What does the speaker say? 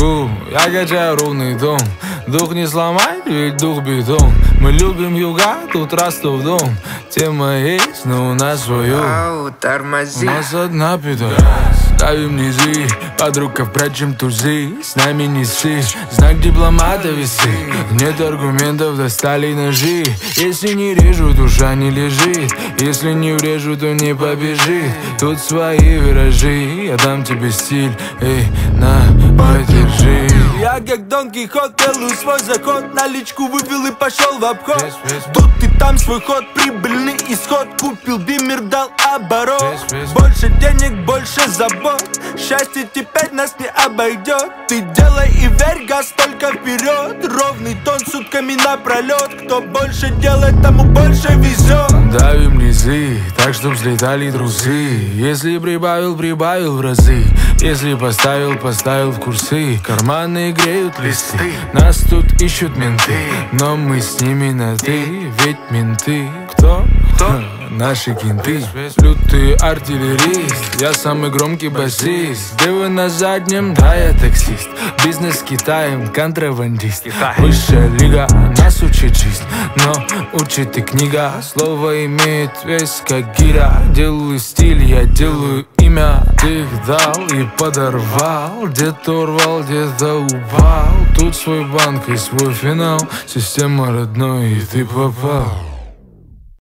Я качаю ровный дом. Дух не сломать, ведь дух бетон. Мы любим юга, тут Ростов-Дон. Тема есть, но у нас свою. Тормози. У нас одна пята. Ставим низы, под рукав прячем тузы. С нами не ссы, знак дипломата весы. Нет аргументов, достали ножи. Если не режу, душа не лежит. Если не врежу, то не побежит. Тут свои виражи, я дам тебе стиль. Эй, на, подержи. Я как Дон Кихот, делаю свой заход. Наличку вывел и пошел в обход. Тут и там свой ход, прибыльный исход. Купил бимер, дал оборот. Больше денег, больше забот. Счастье теперь нас не обойдет. Ты делай и верь, газ только вперед. Ровный тон сутками напролет. Кто больше делает, тому больше везет. Давим низы, так чтоб взлетали трусы. Если прибавил, прибавил в разы. Если поставил, поставил в курсы. Карманы греют листы. Нас тут ищут менты, но мы с ними на ты. Ведь менты кто? Наши кенты. Лютый артиллерист, я самый громкий басист. Где вы на заднем? Да, я таксист. Бизнес с Китаем, контрабандист. Высшая лига нас учит жизнь, но учит и книга. Слово имеет вес, как гиря. Делаю стиль, я делаю имя. Ты их дал и подорвал. Где-то урвал, где-то упал. Тут свой банк и свой финал. Система родной, и ты попал.